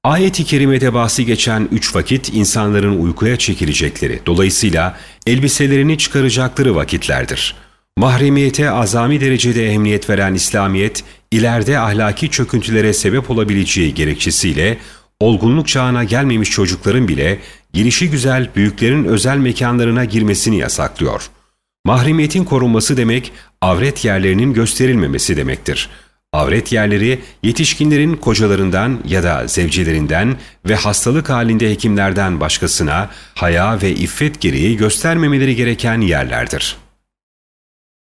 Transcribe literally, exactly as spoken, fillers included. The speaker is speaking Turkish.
Ayet-i kerimede bahsi geçen üç vakit insanların uykuya çekilecekleri, dolayısıyla elbiselerini çıkaracakları vakitlerdir. Mahremiyete azami derecede ehemmiyet veren İslamiyet, ileride ahlaki çöküntülere sebep olabileceği gerekçesiyle, olgunluk çağına gelmemiş çocukların bile gelişigüzel büyüklerin özel mekanlarına girmesini yasaklıyor. Mahremiyetin korunması demek, avret yerlerinin gösterilmemesi demektir. Avret yerleri, yetişkinlerin kocalarından ya da zevcelerinden ve hastalık halinde hekimlerden başkasına haya ve iffet gereği göstermemeleri gereken yerlerdir.